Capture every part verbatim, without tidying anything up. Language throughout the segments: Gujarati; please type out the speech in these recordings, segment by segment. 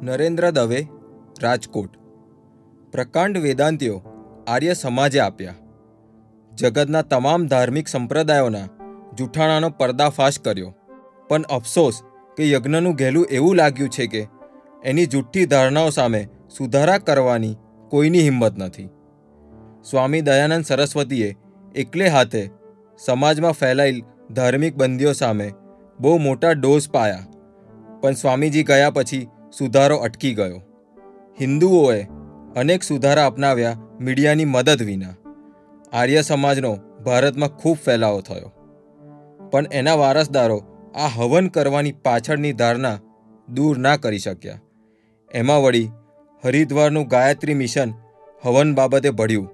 નરેન્દ્ર દવે, રાજકોટ. પ્રકાંડ વેદાંતિઓ આર્ય સમાજે આપ્યા. જગતના તમામ ધાર્મિક સંપ્રદાયોના જૂઠાણાનો પર્દાફાશ કર્યો. પણ અફસોસ કે યજ્ઞનું ઘેલું એવું લાગ્યું છે કે એની જૂઠ્ઠી ધારણાઓ સામે સુધારા કરવાની કોઈની હિંમત નથી. સ્વામી દયાનંદ સરસ્વતીએ એકલે હાથે સમાજમાં ફેલાયેલ ધાર્મિક બંધીઓ સામે બહુ મોટા ડોઝ પાયા, પણ સ્વામીજી ગયા પછી સુધારો અટકી ગયો. હિન્દુઓએ અનેક સુધારા અપનાવ્યા મીડિયાની મદદ વિના. આર્ય સમાજનો ભારતમાં ખૂબ ફેલાવો થયો, પણ એના વારસદારો આ હવન કરવાની પાછળની ધારણા દૂર ના કરી શક્યા. એમાં વળી હરિદ્વારનું ગાયત્રી મિશન હવન બાબતે ભળ્યું.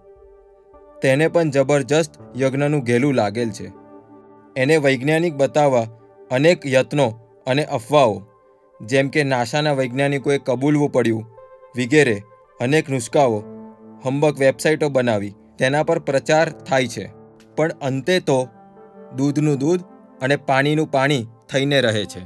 તેને પણ જબરજસ્ત યજ્ઞનું ઘેલું લાગેલ છે. એને વૈજ્ઞાનિક બતાવવા અનેક યત્નો અને અફવાઓ, જેમ કે નાસાના વૈજ્ઞાનિકોએ કબૂલવું પડ્યું વગેરે અનેક નુસ્ખાઓ, હંબક વેબસાઇટો બનાવી તેના પર પ્રચાર થાય છે. પણ અંતે તો દૂધનું દૂધ અને પાણીનું પાણી થઈને રહે છે.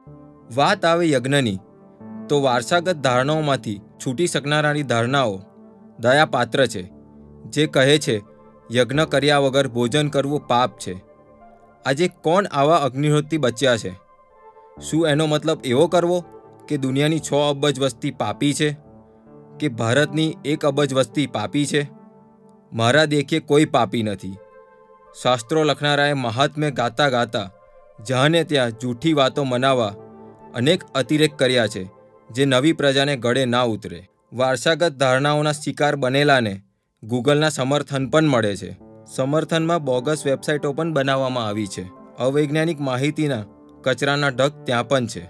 વાત આવે યજ્ઞની તો વારસાગત ધારણાઓમાંથી છૂટી શકનારાની ધારણાઓ દયાપાત્ર છે, જે કહે છે યજ્ઞ કર્યા વગર ભોજન કરવું પાપ છે. આજે કોણ આવા અગ્નિહોત્રી બચ્યા છે? શું એનો મતલબ એવો કરવો કે દુનિયાની છ અબજ વસ્તી પાપી છે, કે ભારતની એક અબજ વસ્તી પાપી છે? મારા દેખે કોઈ પાપી નથી. શાસ્ત્રો લખનારાએ મહાત્મ્ય ગાતા ગાતા જ્યાં ત્યાં જૂઠી વાતો મનાવવા અનેક અતિરેક કર્યા છે, જે નવી પ્રજાને ગળે ના ઉતરે. વારસાગત ધારણાઓના શિકાર બનેલાને ગૂગલના સમર્થન પણ મળે છે. સમર્થનમાં બોગસ વેબસાઇટો પણ બનાવવામાં આવી છે. અવૈજ્ઞાનિક માહિતીના કચરાના ઢગ ત્યાં પણ છે.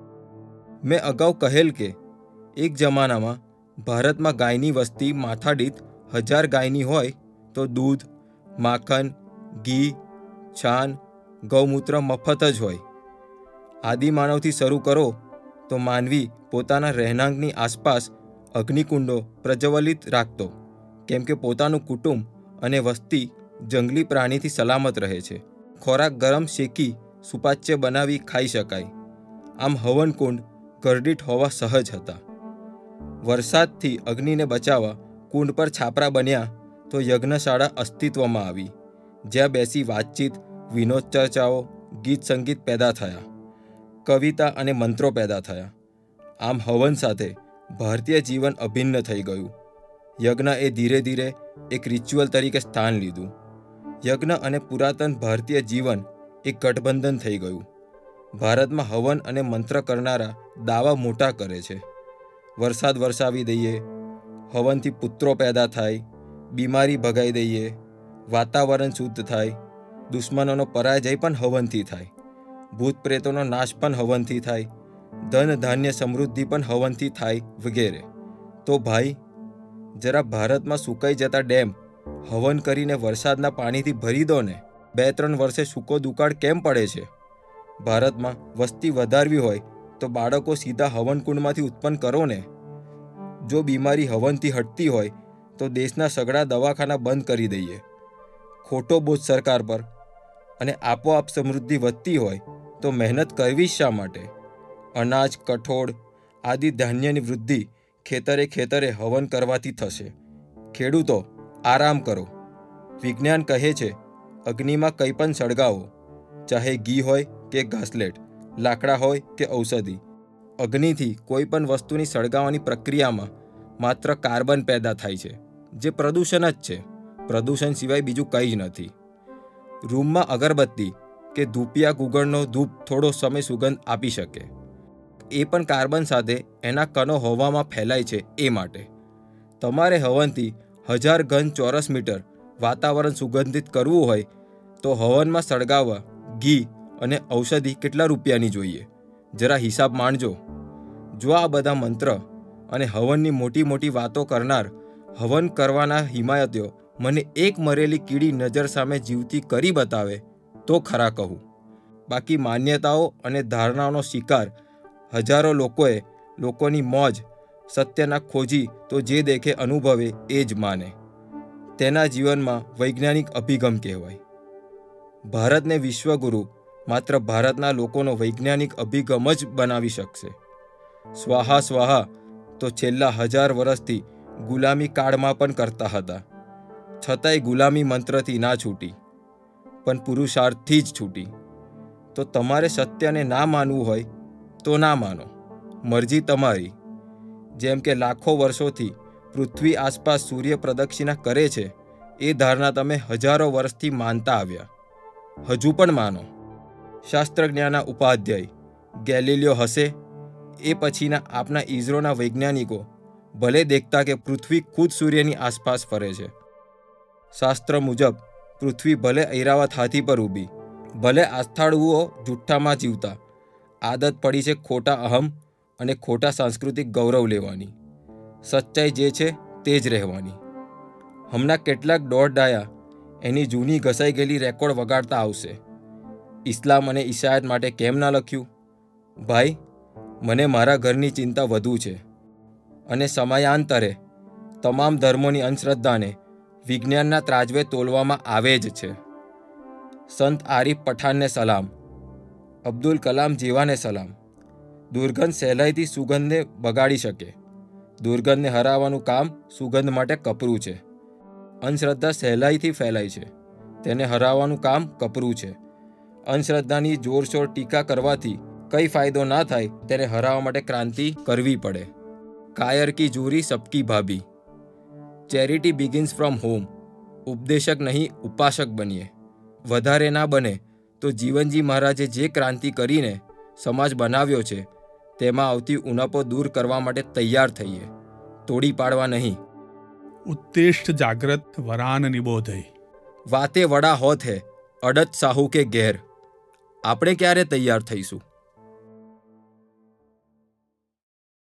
મેં અગાઉ કહેલ કે એક જમાનામાં ભારતમાં ગાયની વસ્તી માથાદીઠ હજાર ગાયની હોય તો દૂધ, માખણ, ઘી, છાન, ગૌમૂત્ર મફત જ હોય. આદિમાનવથી શરૂ કરો તો માનવી પોતાના રહેણાંકની આસપાસ અગ્નિકુંડો પ્રજ્વલિત રાખતો, કેમ કે પોતાનું કુટુંબ અને વસ્તી જંગલી પ્રાણીથી સલામત રહે છે. ખોરાક ગરમ શેકી સુપાચ્ય બનાવી ખાઈ શકાય. આમ હવનકુંડ ઘરદીઠ હોવા સહજ હતા. વરસાદથી અગ્નિને બચાવવા કુંડ પર છાપરા બન્યા તો યજ્ઞશાળા અસ્તિત્વમાં આવી, જ્યાં બેસી વાતચીત, વિનોદ ચર્ચાઓ, ગીત સંગીત પેદા થયા, કવિતા અને મંત્રો પેદા થયા. આમ હવન સાથે ભારતીય જીવન અભિન્ન થઈ ગયું. યજ્ઞ એ ધીરે ધીરે એક રિચ્યુઅલ તરીકે સ્થાન લીધું. યજ્ઞ અને પુરાતન ભારતીય જીવન એક ગઠબંધન થઈ ગયું. ભારતમાં હવન અને મંત્ર કરનારા દાવા મોટા કરે છે. વરસાદ વરસાવી દઈએ, હવનથી પુત્રો પેદા થાય, બીમારી ભગાઈ દઈએ, વાતાવરણ શુદ્ધ થાય, દુશ્મનોનો પરાજય પણ હવનથી થાય, ભૂત પ્રેતોનો નાશ પણ હવનથી થાય, ધન ધાન્ય સમૃદ્ધિ પણ હવનથી થાય વગેરે. તો ભાઈ, જરા ભારતમાં સુકાઈ જતા ડેમ હવન કરીને વરસાદના પાણીથી ભરી દો ને. બે ત્રણ વર્ષે સૂકો દુકાળ કેમ પડે છે? ભારતમાં વસ્તી વધારવી હોય તો બાળકો સીધા હવનકુંડમાંથી ઉત્પન્ન કરો ને. જો બીમારી હવનથી હટતી હોય તો દેશના સગળા દવાખાના બંધ કરી દઈએ. ખોટો બોજ સરકાર પર અને આપોઆપ સમૃદ્ધિ વધતી હોય તો મહેનત કરવી શા માટે? અનાજ, કઠોળ આદિ ધાન્યની વૃદ્ધિ ખેતરે ખેતરે હવન કરવાથી થશે. ખેડૂતો આરામ કરો. વિજ્ઞાન કહે છે અગ્નિમાં કંઈ પણ સળગાવો, ચાહે ઘી હોય કે ઘાસલેટ, લાકડા હોય કે ઔષધિ. અગ્નિથી કોઈ પણ વસ્તુની સળગાવવાની પ્રક્રિયામાં માત્ર કાર્બન પેદા થાય છે, જે પ્રદૂષણ જ છે. પ્રદૂષણ સિવાય બીજું કંઈ જ નથી. રૂમમાં અગરબત્તી કે ધૂપિયા ગુગળનો ધૂપ થોડો સમય સુગંધ આપી શકે, એ પણ કાર્બન સાથે એના કણો હવામાં ફેલાય છે એ માટે. તમારે હવનથી હજાર ઘન ચોરસ મીટર વાતાવરણ સુગંધિત કરવું હોય તો હવનમાં સળગાવવા ઘી અને ઔષધિ કેટલા રૂપિયાની જોઈએ? જરા હિસાબ માંડજો. જો આ બધા મંત્ર અને હવનની મોટી મોટી વાતો કરનાર હવન કરવાના હિમાયતીઓ મને એક મરેલી કીડી નજર સામે જીવતી કરી બતાવે તો ખરા કહું. બાકી માન્યતાઓ અને ધારણાઓનો શિકાર હજારો લોકોએ લોકોની મોજ સત્યના ખોજી તો જે દેખે અનુભવે એ જ માને. તેના જીવનમાં વૈજ્ઞાનિક અભિગમ કહેવાય. ભારતને વિશ્વગુરુ માત્ર ભારતના લોકોનો વૈજ્ઞાનિક અભિગમ જ બનાવી શકશે. સ્વાહા સ્વાહા તો છેલ્લા હજાર વર્ષથી ગુલામી કાળમાં પણ કરતા હતા, છતાંય ગુલામી મંત્રથી ના છૂટી, પણ પુરુષાર્થથી જ છૂટી. તો તમારે સત્યને ના માનવું હોય તો ના માનો, મરજી તમારી. જેમ કે લાખો વર્ષોથી પૃથ્વી આસપાસ સૂર્ય પ્રદક્ષિણા કરે છે, એ ધારણા તમે હજારો વર્ષથી માનતા આવ્યા, હજુ પણ માનો. શાસ્ત્રજ્ઞાના ઉપાધ્યાય ગેલિલિયો હશે, એ પછીના આપના ઈસરોના વૈજ્ઞાનિકો ભલે દેખતા કે પૃથ્વી ખુદ સૂર્યની આસપાસ ફરે છે. શાસ્ત્ર મુજબ પૃથ્વી ભલે ઐરાવત હાથી પર ઊભી, ભલે આસ્થાળુઓ જુઠ્ઠામાં જીવતા, આદત પડી છે ખોટા અહમ અને ખોટા સાંસ્કૃતિક ગૌરવ લેવાની. સચ્ચાઈ જે છે તે જ રહેવાની. હમણાં કેટલાક દોઢ ડાયા એની જૂની ઘસાઈ ગયેલી રેકોર્ડ વગાડતા આવશે. ઇસ્લામ અને ઈસાયત માટે કેમ ના લખ્યું? ભાઈ, મને મારા ઘરની ચિંતા વધુ છે, અને સમયાંતરે તમામ ધર્મોની અંધશ્રદ્ધાને વિજ્ઞાનના ત્રાજવે તોલવામાં આવે જ છે. સંત આરિફ પઠાણને સલામ, અબ્દુલ કલામ જેવાને સલામ. દુર્ગંધ સહેલાઈથી સુગંધને બગાડી શકે. દુર્ગંધને હરાવવાનું કામ સુગંધ માટે કપરું છે. અંધશ્રદ્ધા સહેલાઈથી ફેલાય છે, તેને હરાવવાનું કામ કપરું છે. અંધશ્રદ્ધાની જોરશોર ટીકા કરવાથી કઈ ફાયદો ના થાય, તેને હરાવવા માટે ક્રાંતિ કરવી પડે. કાયર કી જૂરી સબકી ભાભી. Charity begins from home. ઉપદેશક નહીં ઉપાસક બનીએ. વધારે ના બને તો જીવનજી મહારાજે જે ક્રાંતિ કરીને સમાજ બનાવ્યો છે, તેમાં આવતી ઉણપો દૂર કરવા માટે તૈયાર થઈએ, તોડી પાડવા નહીં. ઉત્તિષ્ઠ જાગ્રત વરાન નિબોધય. વાતે વડા હોત હે, અડત સાહુ કે ઘેર. આપણે ક્યારે તૈયાર થઈશું?